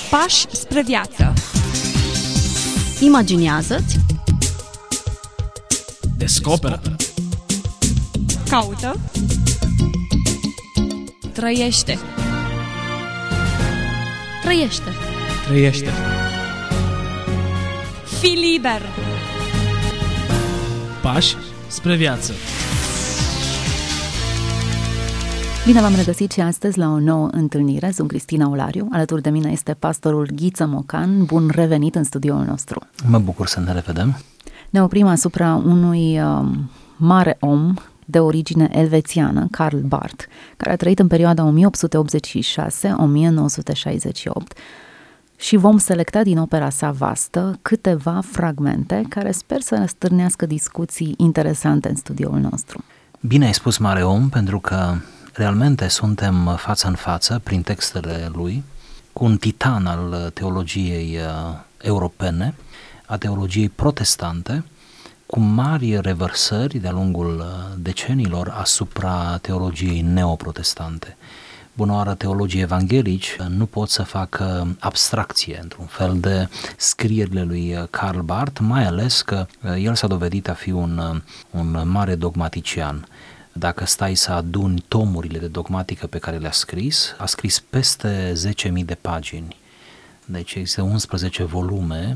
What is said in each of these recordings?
Pași spre viață. Imaginează-ți. Descoperă. Caută. Trăiește. Trăiește. Trăiește. Fii liber. Pași spre viață. Bine v-am regăsit și astăzi la o nouă întâlnire. Sunt Cristina Olariu. Alături de mine este pastorul Ghiță Mocan. Bun revenit în studioul nostru. Mă bucur să ne revedem. Ne oprim asupra unui mare om de origine elvețiană, Karl Barth, care a trăit în perioada 1886-1968 și vom selecta din opera sa vastă câteva fragmente care sper să stârnească discuții interesante în studioul nostru. Bine ai spus, mare om, pentru că realmente suntem față în față, prin textele lui, cu un titan al teologiei europene, a teologiei protestante, cu mari revărsări de-a lungul decenilor asupra teologiei neoprotestante. Bună oară, teologii evanghelici nu pot să facă abstracție, într-un fel, de scrierile lui Karl Barth, mai ales că el s-a dovedit a fi un mare dogmatician. Dacă stai să aduni tomurile de dogmatică pe care le-a scris, a scris peste 10.000 de pagini. Deci există 11 volume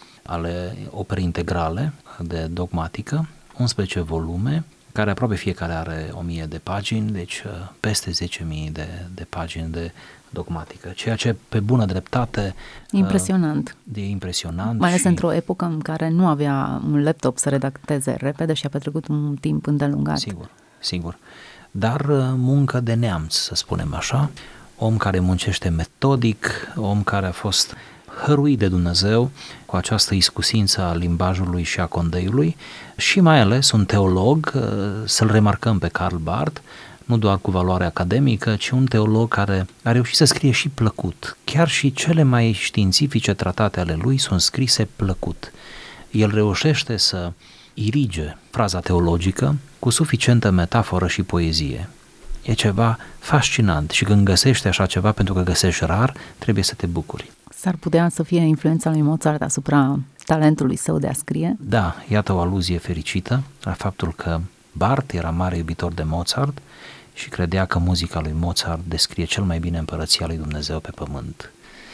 ale operei integrale de dogmatică, 11 volume, care aproape fiecare are 1000 de pagini, deci peste 10.000 de pagini de dogmatică, ceea ce pe bună dreptate impresionant. E impresionant. Mai ales și într-o epocă în care nu avea un laptop să redacteze repede și a petrecut un timp îndelungat. Sigur. Dar muncă de neamț, să spunem așa, om care muncește metodic, om care a fost hăruit de Dumnezeu cu această iscusință a limbajului și a condeiului și mai ales un teolog, să-l remarcăm pe Karl Barth, nu doar cu valoare academică, ci un teolog care a reușit să scrie și plăcut. Chiar și cele mai științifice tratate ale lui sunt scrise plăcut. El reușește să irige fraza teologică cu suficientă metaforă și poezie. E ceva fascinant și când găsești așa ceva, pentru că găsești rar, trebuie să te bucuri. S-ar putea să fie influența lui Mozart asupra talentului său de a scrie? Da, iată o aluzie fericită la faptul că Barth era mare iubitor de Mozart și credea că muzica lui Mozart descrie cel mai bine împărăția lui Dumnezeu pe pământ.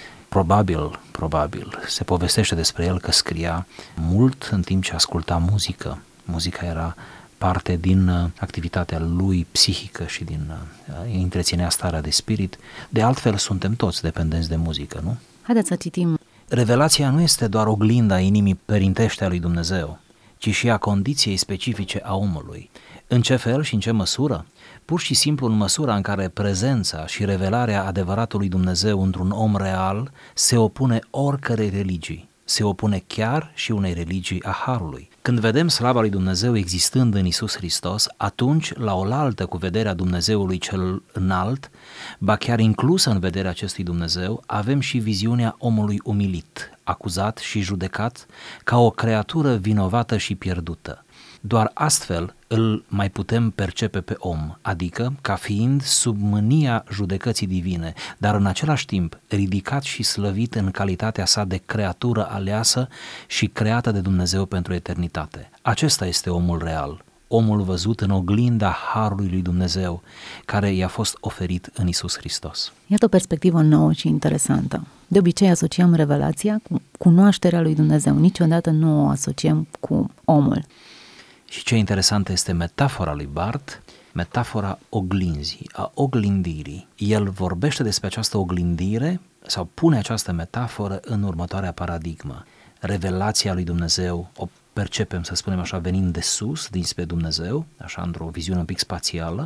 Probabil, se povestește despre el că scria mult în timp ce asculta muzică. Muzica era parte din activitatea lui psihică și din întreținea starea de spirit. De altfel, suntem toți dependenți de muzică, nu? Haideți să citim. Revelația nu este doar oglinda inimii părintește a lui Dumnezeu, ci și a condiției specifice a omului. În ce fel și în ce măsură? Pur și simplu în măsura în care prezența și revelarea adevăratului Dumnezeu într-un om real se opune oricărei religii, se opune chiar și unei religii a harului. Când vedem slava lui Dumnezeu existând în Iisus Hristos, atunci, la oaltă cu vederea Dumnezeului cel înalt, ba chiar inclusă în vederea acestui Dumnezeu, avem și viziunea omului umilit, acuzat și judecat ca o creatură vinovată și pierdută. Doar astfel îl mai putem percepe pe om, adică ca fiind sub mânia judecății divine, dar în același timp ridicat și slăvit în calitatea sa de creatură aleasă și creată de Dumnezeu pentru eternitate. Acesta este omul real, omul văzut în oglinda harului lui Dumnezeu, care i-a fost oferit în Iisus Hristos. Iată o perspectivă nouă și interesantă. De obicei asociem revelația cu cunoașterea lui Dumnezeu, niciodată nu o asociem cu omul. Și ce interesantă este metafora lui Barth, metafora oglinzii, a oglindirii. El vorbește despre această oglindire sau pune această metaforă în următoarea paradigmă. Revelația lui Dumnezeu o percepem, să spunem așa, venind de sus, dinspre Dumnezeu, așa într-o viziune un pic spațială,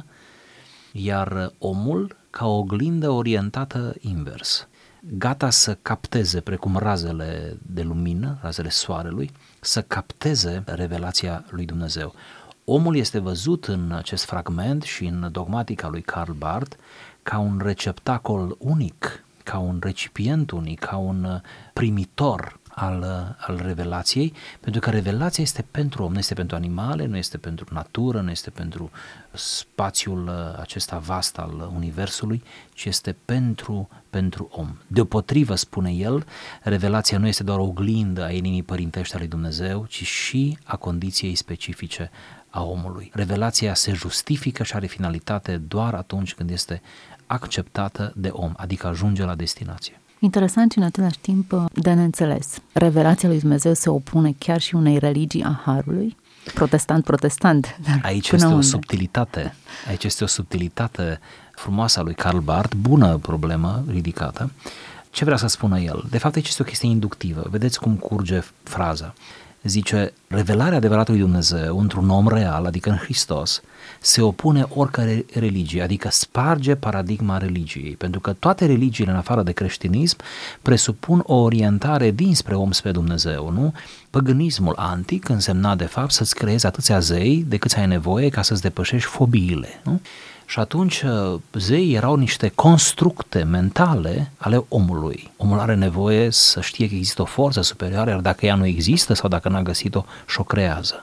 iar omul ca o oglindă orientată invers, gata să capteze, precum razele de lumină, razele soarelui, să capteze revelația lui Dumnezeu. Omul este văzut în acest fragment și în dogmatica lui Karl Barth ca un receptacol unic, ca un recipient unic, ca un primitor al revelației, pentru că revelația este pentru om, nu este pentru animale, nu este pentru natură, nu este pentru spațiul acesta vast al universului, ci este pentru om. Deopotrivă, spune el, revelația nu este doar o oglindă a inimii părintești a lui Dumnezeu, ci și a condiției specifice a omului. Revelația se justifică și are finalitate doar atunci când este acceptată de om, adică ajunge la destinație. Interesant și în același timp de neînțeles. Revelația lui Dumnezeu se opune chiar și unei religii a harului, protestant. Aici este o subtilitate. Aici este o subtilitate frumoasă a lui Karl Barth, bună problemă ridicată. Ce vrea să spună el? De fapt, aici este o chestie inductivă. Vedeți cum curge fraza. Zice, revelarea adevăratului Dumnezeu într-un om real, adică în Hristos, se opune oricare religie, adică sparge paradigma religiei, pentru că toate religiile în afară de creștinism presupun o orientare dinspre om spre Dumnezeu, nu? Păgânismul antic însemna de fapt să-ți creezi atâția zei de câți ai nevoie ca să-ți depășești fobiile, nu? Și atunci zeii erau niște constructe mentale ale omului. Omul are nevoie să știe că există o forță superioară, iar dacă ea nu există sau dacă n-a găsit-o, și-o creează.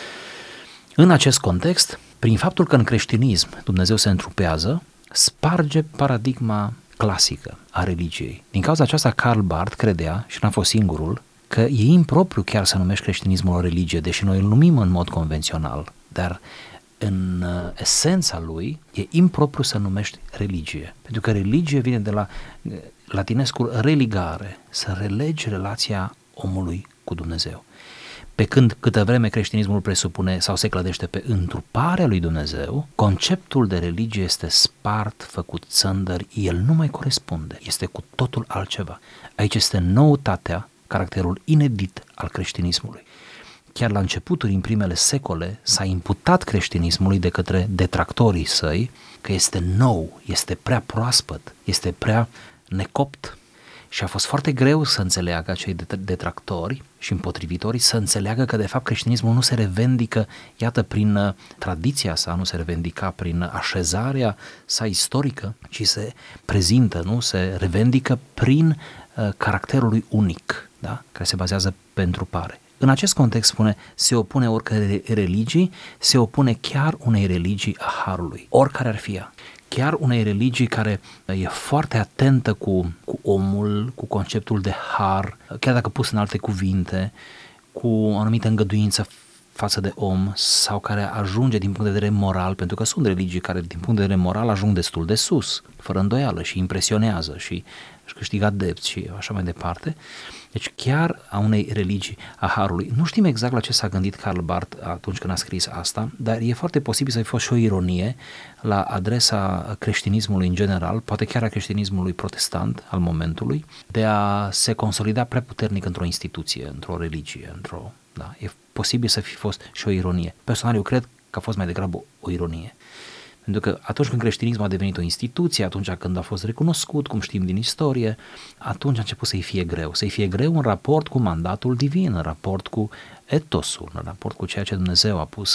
În acest context, prin faptul că în creștinism Dumnezeu se întrupează, sparge paradigma clasică a religiei. Din cauza aceasta, Karl Barth credea, și n-a fost singurul, că e impropriu chiar să numești creștinismul o religie, deși noi îl numim în mod convențional, dar în esența lui e impropriu să numești religie, pentru că religie vine de la latinescul religare, să relegi relația omului cu Dumnezeu. Pe când câtă vreme creștinismul presupune sau se clădește pe întruparea lui Dumnezeu, conceptul de religie este spart, făcut țândări, el nu mai corespunde, este cu totul altceva. Aici este noutatea, caracterul inedit al creștinismului. Chiar la începuturi, în primele secole, s-a imputat creștinismului de către detractorii săi că este nou, este prea proaspăt, este prea necopt. Și a fost foarte greu să înțeleagă acei detractori și împotrivitorii să înțeleagă că de fapt creștinismul nu se revendică, iată, prin tradiția sa, nu se revendica prin așezarea sa istorică, ci se prezintă, nu, se revendică prin caracterul lui unic, da? Care se bazează pe întrupare. În acest context, spune, se opune oricare religii, se opune chiar unei religii a harului, oricare ar fi ea. Chiar unei religii care e foarte atentă cu omul, cu conceptul de har, chiar dacă pus în alte cuvinte, cu o anumită îngăduință față de om sau care ajunge din punct de vedere moral, pentru că sunt religii care din punct de vedere moral ajung destul de sus, fără îndoială, și impresionează și își câștigă adepți și așa mai departe. Deci chiar a unei religii a harului. Nu știm exact la ce s-a gândit Karl Barth atunci când a scris asta, dar e foarte posibil să fi fost și o ironie la adresa creștinismului în general, poate chiar a creștinismului protestant al momentului, de a se consolida prea puternic într-o instituție, într-o religie, da, e posibil să fi fost și o ironie. Personal, eu cred că a fost mai degrabă o ironie. Pentru că atunci când creștinismul a devenit o instituție, atunci când a fost recunoscut, cum știm din istorie, atunci a început să-i fie greu. Să-i fie greu în raport cu mandatul divin, în raport cu etosul, în raport cu ceea ce Dumnezeu a pus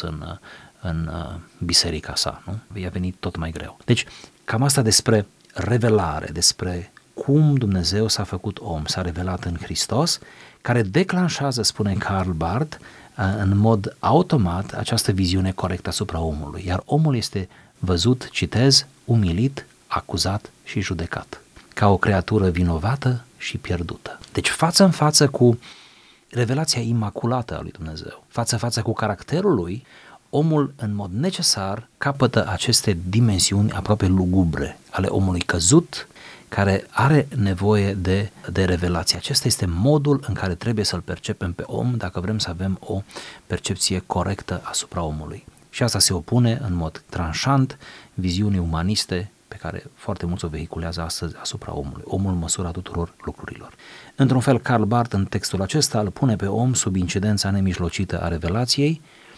în biserica sa, nu? I-a venit tot mai greu. Deci, cam asta despre revelare, despre cum Dumnezeu s-a făcut om, s-a revelat în Hristos, care declanșează, spune Karl Barth, în mod automat această viziune corectă asupra omului. Iar omul este văzut, citez, umilit, acuzat și judecat, ca o creatură vinovată și pierdută. Deci față în față cu revelația imaculată a lui Dumnezeu, față în față cu caracterul lui, omul în mod necesar capătă aceste dimensiuni aproape lugubre ale omului căzut, care are nevoie de revelație. Acesta este modul în care trebuie să-l percepem pe om dacă vrem să avem o percepție corectă asupra omului. Și asta se opune în mod tranșant viziunii umaniste pe care foarte mulți o vehiculează astăzi asupra omului. Omul măsura tuturor lucrurilor. Într-un fel, Karl Barth în textul acesta îl pune pe om sub incidența nemijlocită a revelației,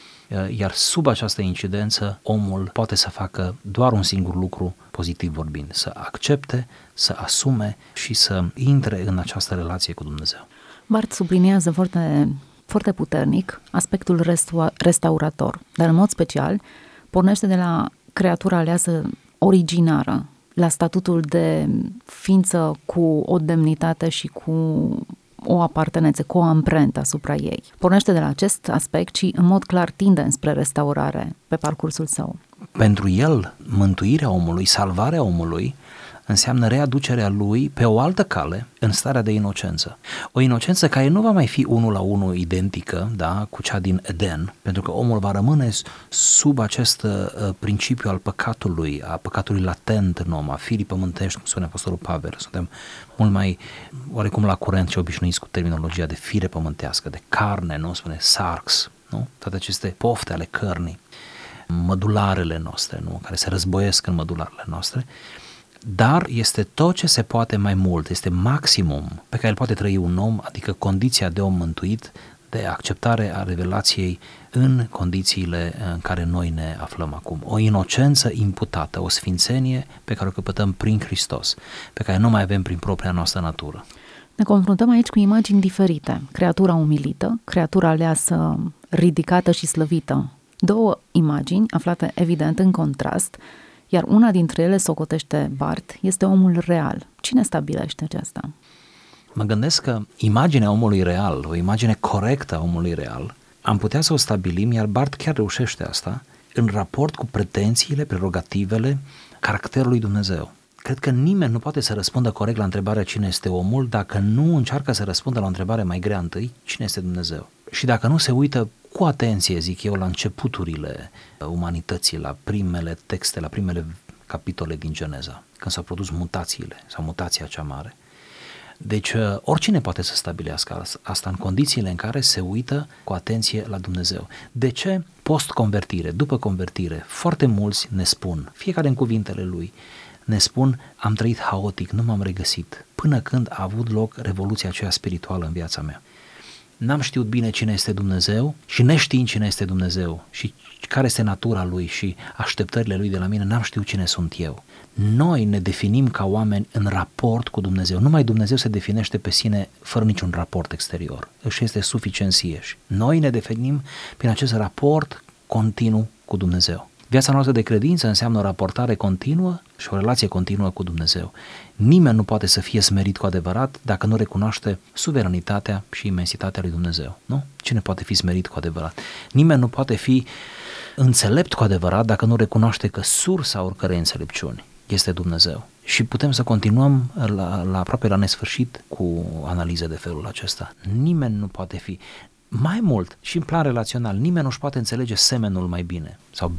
iar sub această incidență omul poate să facă doar un singur lucru, pozitiv vorbind, să accepte, să asume și să intre în această relație cu Dumnezeu. Barth subliniază foarte puternic aspectul restaurator, dar în mod special pornește de la creatura aleasă originară, la statutul de ființă cu o demnitate și cu o apartenență, cu o amprentă asupra ei. Pornește de la acest aspect și în mod clar tinde înspre restaurare pe parcursul său. Pentru el, mântuirea omului, salvarea omului, înseamnă readucerea lui pe o altă cale în starea de inocență. O inocență care nu va mai fi unul la unul identică, da, cu cea din Eden, pentru că omul va rămâne sub acest principiu al păcatului, a păcatului latent în om, a firii pământești, cum spune Apostolul Pavel. Suntem mult mai oarecum la curent și obișnuiți cu terminologia de fire pământească, de carne, nu? Spune sarx, nu? Toate aceste pofte ale cărnii, mădularele noastre, nu? Care se războiesc în mădularele noastre. Dar este tot ce se poate mai mult, este maximum pe care îl poate trăi un om, adică condiția de om mântuit, de acceptare a revelației în condițiile în care noi ne aflăm acum. O inocență imputată, o sfințenie pe care o căpătăm prin Hristos, pe care nu mai avem prin propria noastră natură. Ne confruntăm aici cu imagini diferite. Creatura umilită, creatura aleasă, ridicată și slăvită. Două imagini aflate evident în contrast, iar una dintre ele, socotește Barth, este omul real. Cine stabilește aceasta? Mă gândesc că imaginea omului real, o imagine corectă a omului real, am putea să o stabilim, iar Barth chiar reușește asta, în raport cu pretențiile, prerogativele caracterului Dumnezeu. Cred că nimeni nu poate să răspundă corect la întrebarea cine este omul dacă nu încearcă să răspundă la o întrebare mai grea întâi, cine este Dumnezeu. Și dacă nu se uită cu atenție, zic eu, la începuturile umanității, la primele texte, la primele capitole din Geneza, când s-au produs mutațiile sau mutația cea mare. Deci oricine poate să stabilească asta în condițiile în care se uită cu atenție la Dumnezeu. De ce post-convertire, după convertire, foarte mulți ne spun, fiecare în cuvintele lui, ne spun, am trăit haotic, nu m-am regăsit, până când a avut loc revoluția aceea spirituală în viața mea. N-am știut bine cine este Dumnezeu și neștiind cine este Dumnezeu și care este natura Lui și așteptările Lui de la mine, n-am știut cine sunt eu. Noi ne definim ca oameni în raport cu Dumnezeu. Numai Dumnezeu se definește pe sine fără niciun raport exterior. Își este suficient sieși. Noi ne definim prin acest raport continuu cu Dumnezeu. Viața noastră de credință înseamnă o raportare continuă și o relație continuă cu Dumnezeu. Nimeni nu poate să fie smerit cu adevărat dacă nu recunoaște suveranitatea și imensitatea lui Dumnezeu. Nu? Cine poate fi smerit cu adevărat? Nimeni nu poate fi înțelept cu adevărat dacă nu recunoaște că sursa oricărei înțelepciuni este Dumnezeu. Și putem să continuăm la aproape la nesfârșit cu analize de felul acesta. Nimeni nu poate fi. Mai mult, și în plan relațional, nimeni nu-și poate înțelege semenul mai bine,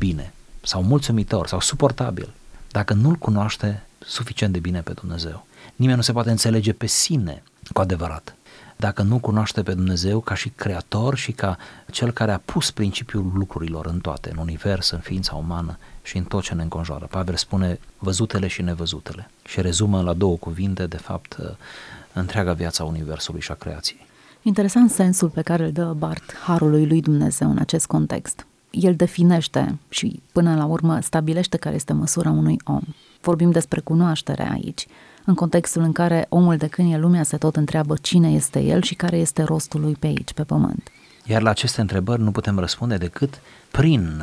sau mulțumitor, sau suportabil, dacă nu-L cunoaște suficient de bine pe Dumnezeu. Nimeni nu se poate înțelege pe sine cu adevărat, dacă nu cunoaște pe Dumnezeu ca și creator și ca cel care a pus principiul lucrurilor în toate, în univers, în ființa umană și în tot ce ne înconjoară. Pavel spune văzutele și nevăzutele și rezumă la două cuvinte, de fapt, întreaga viața universului și a creației. Interesant sensul pe care îl dă Barth harului lui Dumnezeu în acest context. El definește și până la urmă stabilește care este măsura unui om. Vorbim despre cunoaștere aici, în contextul în care omul de când e lumea se tot întreabă cine este el și care este rostul lui pe aici, pe pământ. Iar la aceste întrebări nu putem răspunde decât prin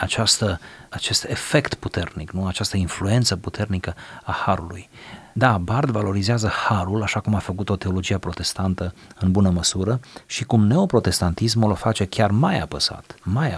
acest efect puternic, nu? Această influență puternică a harului. Da, Barth valorizează harul, așa cum a făcut-o teologia protestantă în bună măsură și cum neoprotestantismul o face chiar mai apăsat.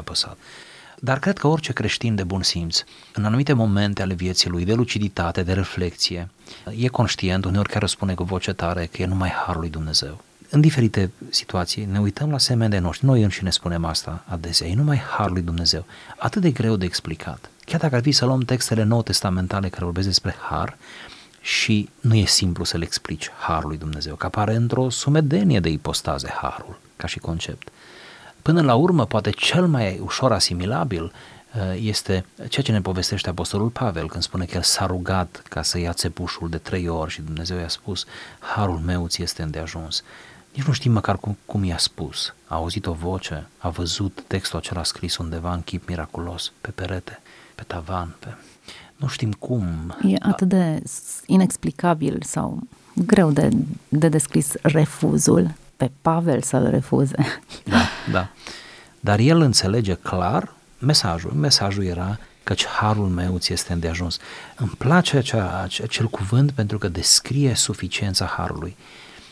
Dar cred că orice creștin de bun simț, în anumite momente ale vieții lui, de luciditate, de reflexie, e conștient, uneori chiar o spune cu voce tare, că e numai harul lui Dumnezeu. În diferite situații ne uităm la semeni de noștri, noi înșine spunem asta adesea, e numai harul lui Dumnezeu, atât de greu de explicat. Chiar dacă ar fi să luăm textele nou-testamentale care vorbesc despre har, și nu e simplu să le explici harul lui Dumnezeu, că apare într-o sumedenie de ipostaze harul, ca și concept. Până la urmă, poate cel mai ușor asimilabil este ceea ce ne povestește Apostolul Pavel când spune că el s-a rugat ca să ia țepușul de 3 ori și Dumnezeu i-a spus, harul meu ți este îndeajuns. Nici nu știm măcar cum i-a spus. A auzit o voce, a văzut textul acela scris undeva în chip miraculos, pe perete, pe tavan, nu știm cum. E atât de inexplicabil sau greu de descris refuzul pe Pavel să-l refuze. Da. Dar el înțelege clar mesajul. Mesajul era căci harul meu ți este îndeajuns. Îmi place acel cuvânt pentru că descrie suficiența harului.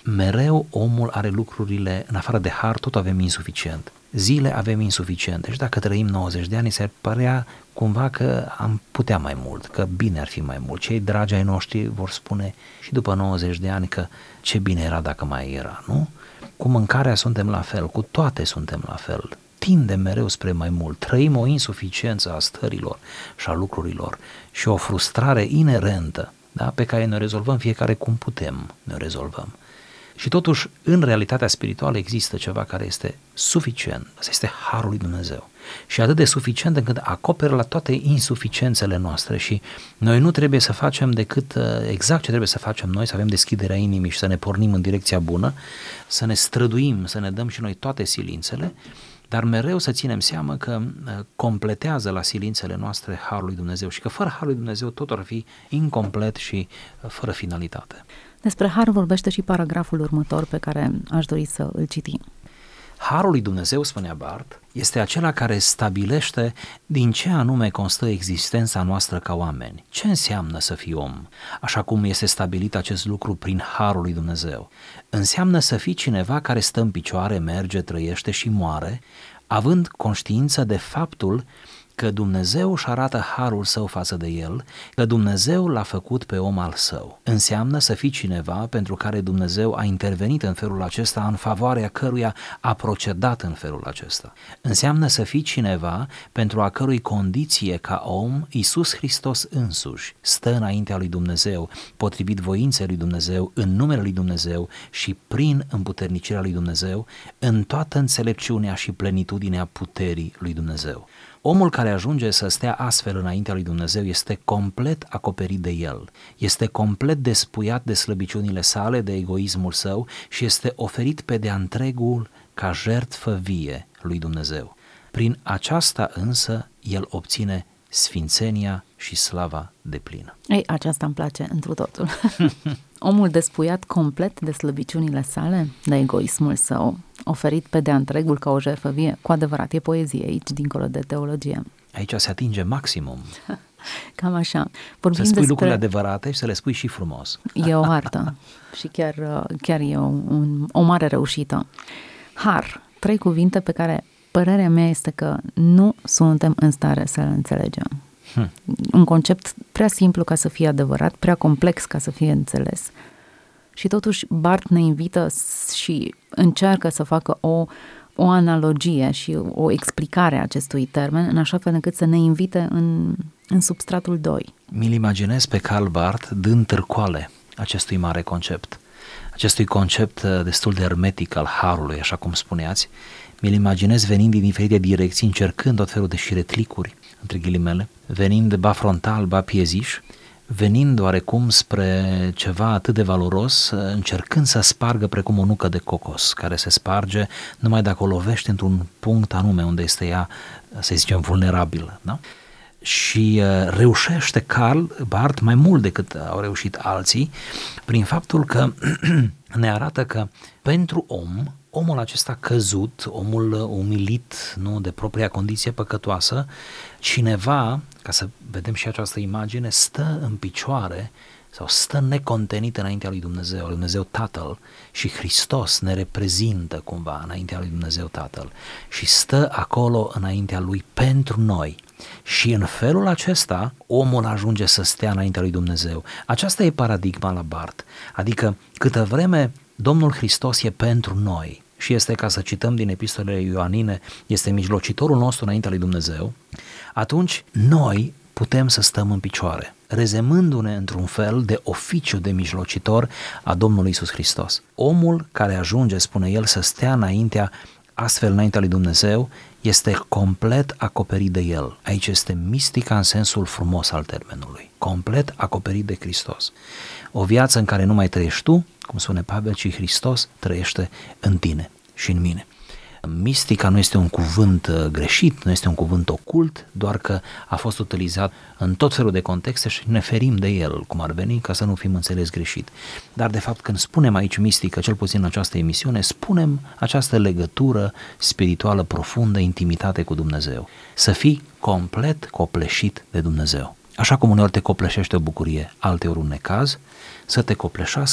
mereu omul are lucrurile, în afară de har, tot avem insuficient. Zile avem insuficiente și dacă trăim 90 de ani, se părea cumva că am putea mai mult, că bine ar fi mai mult. Cei dragi ai noștri vor spune și după 90 de ani că ce bine era dacă mai era, nu? Cu mâncarea suntem la fel, cu toate suntem la fel. Tindem mereu spre mai mult, trăim o insuficiență a stărilor și a lucrurilor și o frustrare inerentă, da? Pe care ne rezolvăm fiecare cum putem, ne rezolvăm. Și totuși, în realitatea spirituală există ceva care este suficient, asta este harul lui Dumnezeu și atât de suficient încât acoperă la toate insuficiențele noastre și noi nu trebuie să facem decât exact ce trebuie să facem noi, să avem deschiderea inimii și să ne pornim în direcția bună, să ne străduim, să ne dăm și noi toate silințele, dar mereu să ținem seama că completează la silințele noastre harul lui Dumnezeu și că fără harul lui Dumnezeu totul ar fi incomplet și fără finalitate. Despre har vorbește și paragraful următor pe care aș dori să îl citim. Harul lui Dumnezeu, spunea Barth, este acela care stabilește din ce anume constă existența noastră ca oameni. Ce înseamnă să fii om? Așa cum este stabilit acest lucru prin harul lui Dumnezeu. Înseamnă să fii cineva care stă în picioare, merge, trăiește și moare, având conștiință de faptul că Dumnezeu își arată harul său față de el, că Dumnezeu l-a făcut pe om al său. Înseamnă să fii cineva pentru care Dumnezeu a intervenit în felul acesta, în favoarea căruia a procedat în felul acesta. Înseamnă să fii cineva pentru a cărui condiție ca om Iisus Hristos însuși stă înaintea lui Dumnezeu, potrivit voinței lui Dumnezeu, în numele lui Dumnezeu și prin împuternicirea lui Dumnezeu, în toată înțelepciunea și plenitudinea puterii lui Dumnezeu. Omul care ajunge să stea astfel înaintea lui Dumnezeu este complet acoperit de el, este complet despuiat de slăbiciunile sale, de egoismul său și este oferit pe de-a întregul ca jertfă vie lui Dumnezeu. Prin aceasta însă el obține sfințenia și slava deplină. Ei, aceasta îmi place întru totul. Omul despuiat complet de slăbiciunile sale, de egoismul său, oferit pe de-a întregul ca o jertfă vie. Cu adevărat, e poezie aici, dincolo de teologie. Aici se atinge maximum. Cam așa. Să spui lucrurile adevărate și să le spui și frumos. E o artă și chiar e o mare reușită. Har, 3 cuvinte pe care părerea mea este că nu suntem în stare să le înțelegem. Un concept prea simplu ca să fie adevărat, prea complex ca să fie înțeles. Și totuși Barth ne invită și încearcă să facă o analogie și o explicare a acestui termen, în așa fel încât să ne invite în substratul 2. Mi-l imaginez pe Karl Barth dând târcoale acestui mare concept, acestui concept destul de hermetic al harului, așa cum spuneați. Mi-l imaginez venind din diferite direcții, încercând tot felul de șiretlicuri, între ghilimele, venind ba frontal, ba pieziș, venind oarecum spre ceva atât de valoros, încercând să spargă precum o nucă de cocos, care se sparge numai dacă o lovești într-un punct anume unde este ea, să zicem, vulnerabilă. Da? Și reușește Karl Barth mai mult decât au reușit alții, prin faptul că ne arată că pentru omul acesta căzut, omul umilit, nu, de propria condiție păcătoasă, cineva, ca să vedem și această imagine, stă în picioare sau stă necontenit înaintea lui Dumnezeu, lui Dumnezeu Tatăl, și Hristos ne reprezintă cumva înaintea lui Dumnezeu Tatăl și stă acolo înaintea lui pentru noi. Și în felul acesta omul ajunge să stea înaintea lui Dumnezeu. Aceasta e paradigma la Barth, adică câtă vreme Domnul Hristos e pentru noi și este, ca să cităm din epistolele ioanine, este mijlocitorul nostru înaintea lui Dumnezeu, atunci noi putem să stăm în picioare, rezemându-ne într-un fel de oficiu de mijlocitor a Domnului Iisus Hristos. Omul care ajunge, spune el, să stea astfel înaintea lui Dumnezeu, este complet acoperit de el. Aici este mistica în sensul frumos al termenului. Complet acoperit de Hristos. O viață în care nu mai trăiești tu, cum spune Pavel, ci Hristos trăiește în tine și în mine. Mistica nu este un cuvânt greșit, nu este un cuvânt ocult, doar că a fost utilizat în tot felul de contexte și ne ferim de el, cum ar veni, ca să nu fim înțeles greșit. Dar de fapt când spunem aici mistică, cel puțin în această emisiune, spunem această legătură spirituală profundă, intimitate cu Dumnezeu. Să fii complet copleșit de Dumnezeu. Așa cum uneori te copleșește o bucurie, alteori un necaz, să te copleșească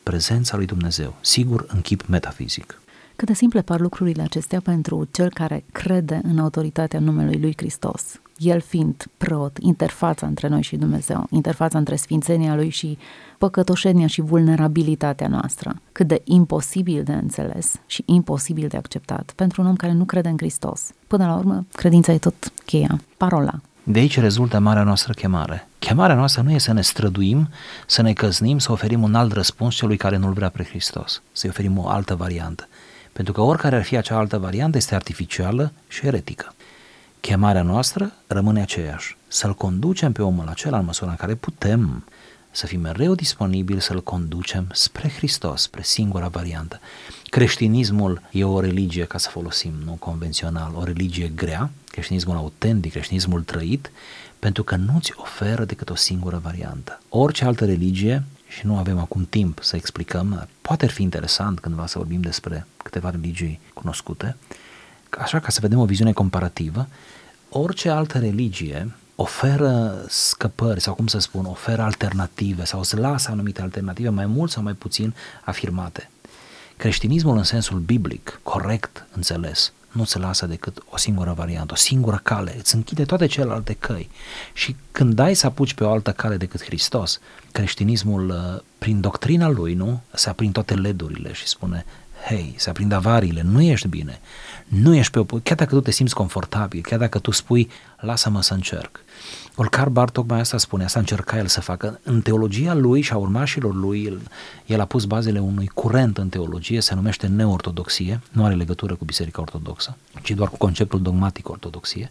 prezența lui Dumnezeu, sigur în chip metafizic. Cât de simple par lucrurile acestea pentru cel care crede în autoritatea numelui lui Hristos. El fiind preot, interfața între noi și Dumnezeu, interfața între sfințenia lui și păcătoșenia și vulnerabilitatea noastră. Cât de imposibil de înțeles și imposibil de acceptat pentru un om care nu crede în Hristos. Până la urmă, credința e tot cheia, parola. De aici rezultă marea noastră chemare. Chemarea noastră nu e să ne străduim, să ne căsnim, să oferim un alt răspuns celui care nu-L vrea pe Hristos, să-i oferim o altă variantă. Pentru că oricare ar fi acea altă variantă este artificială și eretică. Chemarea noastră rămâne aceeași, să-L conducem pe omul acela în măsura în care putem, să fim mereu disponibili să-L conducem spre Hristos, spre singura variantă. Creștinismul e o religie, ca să folosim, nu convențional, o religie grea, creștinismul autentic, creștinismul trăit, pentru că nu-ți oferă decât o singură variantă. Orice altă religie, și nu avem acum timp să explicăm, poate fi interesant cândva să vorbim despre câteva religii cunoscute, așa ca să vedem o viziune comparativă, orice altă religie oferă scăpări sau, cum să spun, oferă alternative sau îți lasă anumite alternative mai mult sau mai puțin afirmate. Creștinismul în sensul biblic, corect înțeles, nu ți lasă decât o singură variantă, o singură cale, îți închide toate celelalte căi. Și când dai să apuci pe o altă cale decât Hristos, creștinismul, prin doctrina lui, nu, se aprind toate ledurile și spune, hei, se aprind avariile, nu ești bine, nu ești pe o... Chiar dacă tu te simți confortabil, chiar dacă tu spui, lasă-mă să încerc. Karl Barth tocmai asta spune, asta încerca el să facă. În teologia lui și a urmașilor lui, el a pus bazele unui curent în teologie, se numește neortodoxie, nu are legătură cu Biserica Ortodoxă, ci doar cu conceptul dogmatic ortodoxie.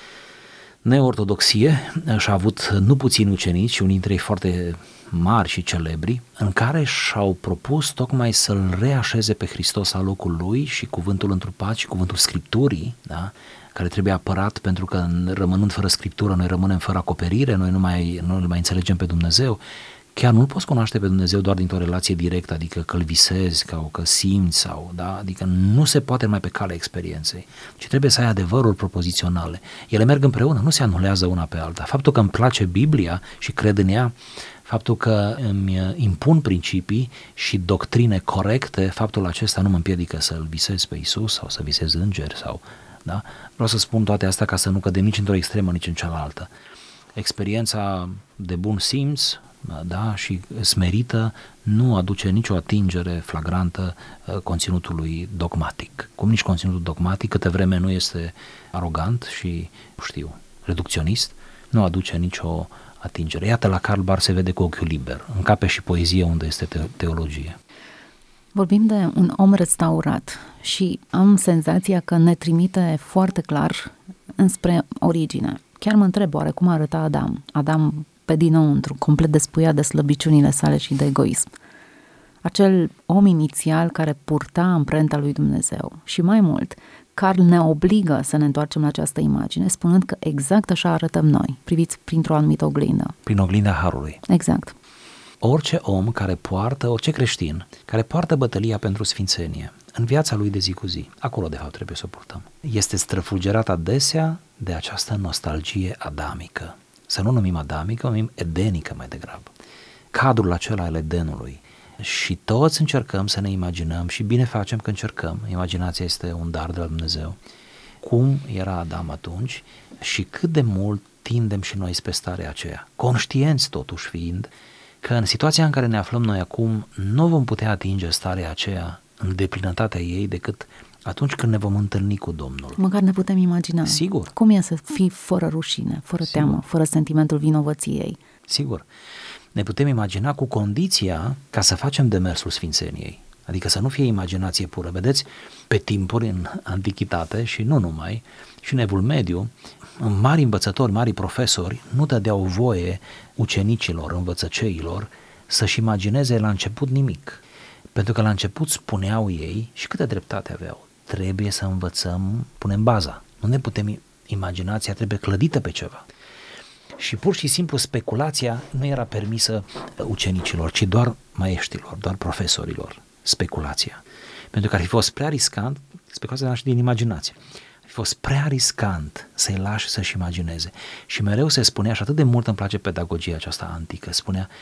Neortodoxie și-a avut nu puțini ucenici, unii dintre ei foarte mari și celebri, în care și-au propus tocmai să-L reașeze pe Hristos la locul Lui și cuvântul întrupat și cuvântul Scripturii, da? Care trebuie apărat, pentru că rămânând fără Scriptură noi rămânem fără acoperire, noi nu îl mai înțelegem pe Dumnezeu. Chiar nu-L poți cunoaște pe Dumnezeu doar dintr-o relație directă, adică că-L visezi, că simți, sau, da? Adică nu se poate numai pe calea experienței, ci trebuie să ai adevărul propoziționale. Ele merg împreună, nu se anulează una pe alta. Faptul că îmi place Biblia și cred în ea, faptul că îmi impun principii și doctrine corecte, faptul acesta nu mă împiedică să-L visez pe Iisus sau să visez îngeri sau... Da? Vreau să spun toate astea ca să nu cădem nici într-o extremă, nici în cealaltă. Experiența de bun simț, da, și smerită nu aduce nicio atingere flagrantă conținutului dogmatic. Cum nici conținutul dogmatic, câte vreme nu este arogant și, reducționist, nu aduce nicio atingere. Iată, la Karl Barth se vede cu ochiul liber. Încape și poezie unde este teologie. Vorbim de un om restaurat și am senzația că ne trimite foarte clar înspre origine. Chiar mă întreb, oare cum arăta Adam? Adam pe dinăuntru, complet despuiat de slăbiciunile sale și de egoism. Acel om inițial care purta amprenta lui Dumnezeu. Și mai mult, Karl ne obligă să ne întoarcem la această imagine, spunând că exact așa arătăm noi, priviți printr-o anumită oglindă. Prin oglinda harului. Exact. Orice om orice creștin, care poartă bătălia pentru sfințenie în viața lui de zi cu zi, acolo de fapt trebuie să o purtăm, este străfulgerat adesea de această nostalgie adamică. Să nu numim adamică, o numim edenică mai degrabă. Cadrul acela al Edenului. Și toți încercăm să ne imaginăm, și bine facem că încercăm, imaginația este un dar de la Dumnezeu, cum era Adam atunci și cât de mult tindem și noi spre starea aceea, conștienți totuși fiind că în situația în care ne aflăm noi acum nu vom putea atinge starea aceea în deplinătatea ei decât atunci când ne vom întâlni cu Domnul. Măcar ne putem imagina. Sigur. Cum e să fii fără rușine, fără teamă, fără sentimentul vinovăției. Sigur. Ne putem imagina cu condiția ca să facem demersul sfințeniei. Adică să nu fie imaginație pură. Vedeți, pe timpuri în antichitate și nu numai, și în Evul Mediu, mari învățători, mari profesori nu dădeau voie ucenicilor, învățăceilor să-și imagineze la început nimic. Pentru că la început spuneau ei, și câtă dreptate aveau, trebuie să învățăm, punem baza. Nu ne putem, imaginația trebuie clădită pe ceva. Și pur și simplu speculația nu era permisă ucenicilor, ci doar maieștilor, doar profesorilor, speculația. Pentru că ar fi fost prea riscant, speculația naște din imaginație, ar fi fost prea riscant să-i lași să-și imagineze. Și mereu se spunea, și atât de mult îmi place pedagogia aceasta antică, spunea,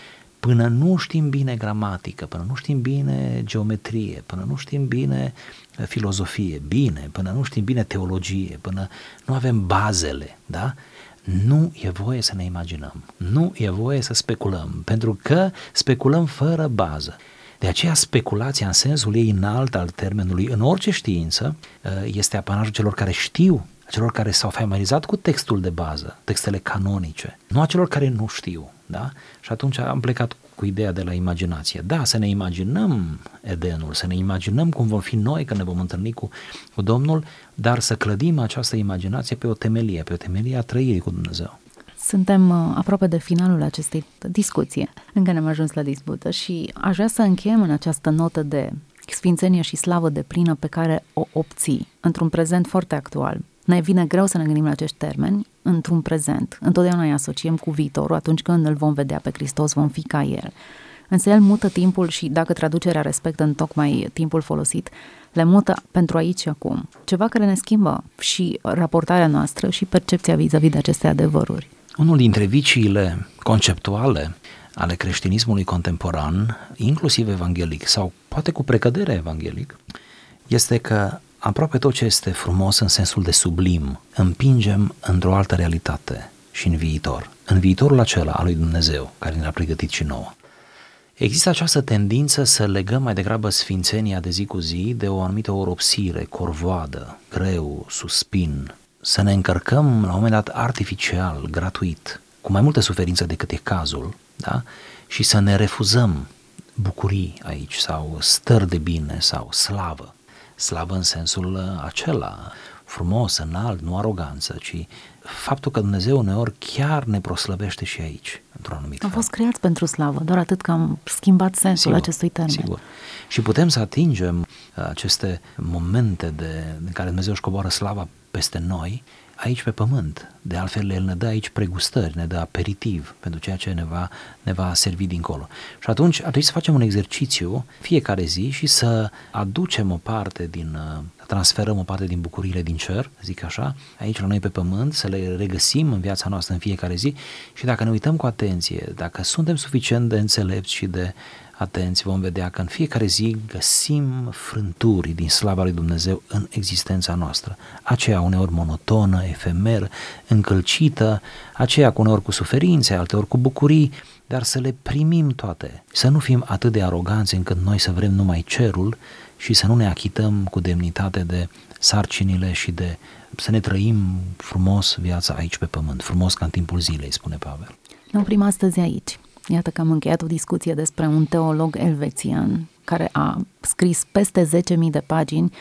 până nu știm bine gramatică, până nu știm bine geometrie, până nu știm bine filozofie, până nu știm bine teologie, până nu avem bazele, da? Nu e voie să ne imaginăm, nu e voie să speculăm, pentru că speculăm fără bază. De aceea speculația în sensul ei înalt al termenului în orice știință este apanajul celor care știu, celor care s-au familiarizat cu textul de bază, textele canonice, nu a celor care nu știu, da? Și atunci am plecat cu ideea de la imaginație. Da, să ne imaginăm Edenul, să ne imaginăm cum vom fi noi când ne vom întâlni cu Domnul, dar să clădim această imaginație pe o temelie a trăirii cu Dumnezeu. Suntem aproape de finalul acestei discuții. Încă n-am ajuns la dispută și aș vrea să încheiem în această notă de sfințenie și slavă deplină pe care o obții într-un prezent foarte actual. Ne vine greu să ne gândim la acești termeni într-un prezent. Întotdeauna îi asociem cu viitorul, atunci când îl vom vedea pe Hristos, vom fi ca El. Însă El mută timpul și dacă traducerea respectă în tocmai timpul folosit, le mută pentru aici și acum. Ceva care ne schimbă și raportarea noastră și percepția vis-a-vis de aceste adevăruri. Unul dintre viciile conceptuale ale creștinismului contemporan, inclusiv evanghelic sau poate cu precădere evanghelic, este că aproape tot ce este frumos în sensul de sublim împingem într-o altă realitate și în viitorul acela al lui Dumnezeu care ne-a pregătit și nouă. Există această tendință să legăm mai degrabă sfințenia de zi cu zi de o anumită oropsire, corvoadă, greu, suspin, să ne încărcăm la un moment dat artificial, gratuit, cu mai multă suferință decât e cazul, da? Și să ne refuzăm bucurii aici sau stări de bine sau slavă. Slavă în sensul acela, frumos, înalt, nu aroganță, ci faptul că Dumnezeu uneori chiar ne proslăvește și aici, într-un anumit fel. Am fost creați pentru slavă, doar atât că am schimbat sensul acestui termen. Sigur. Și putem să atingem aceste momente în care Dumnezeu își coboară slava peste noi, aici pe pământ. De altfel, El ne dă aici pregustări, ne dă aperitiv pentru ceea ce ne va servi dincolo. Și atunci ar trebui să facem un exercițiu fiecare zi și să aducem o parte transferăm o parte din bucuriile din cer, zic așa, aici la noi pe pământ, să le regăsim în viața noastră în fiecare zi și dacă ne uităm cu atenție, dacă suntem suficient de înțelepți și de atenți, vom vedea că în fiecare zi găsim frânturi din slava lui Dumnezeu în existența noastră. Aceea uneori monotonă, efemeră, încălcită, aceea uneori cu suferințe, alteori cu bucurii, dar să le primim toate. Să nu fim atât de aroganți încât noi să vrem numai cerul și să nu ne achităm cu demnitate de sarcinile și să ne trăim frumos viața aici pe pământ, frumos ca în timpul zilei, spune Pavel. Ne oprim astăzi aici. Iată că am încheiat o discuție despre un teolog elvețian care a scris peste 10.000 de pagini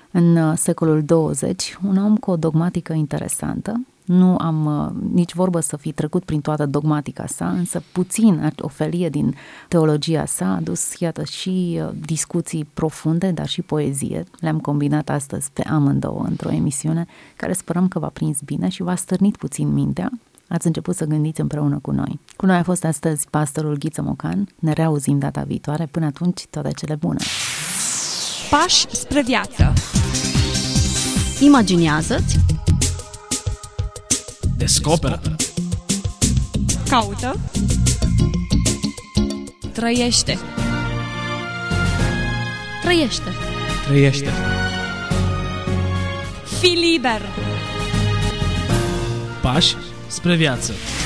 în secolul 20, un om cu o dogmatică interesantă. Nu am nici vorbă să fi trecut prin toată dogmatica sa, însă puțin, o felie din teologia sa a dus, iată, și discuții profunde, dar și poezie. Le-am combinat astăzi pe amândouă într-o emisiune care sperăm că v-a prins bine și v-a stârnit puțin mintea. Ați început să gândiți împreună cu noi. Cu noi a fost astăzi pastorul Ghiță Mocan. Ne reauzim data viitoare. Până atunci, toate cele bune! Pași spre viață. Imaginează-ți, Descoperă, Caută. Trăiește. trăiește. trăiește. Fii liber. Pași spre viață.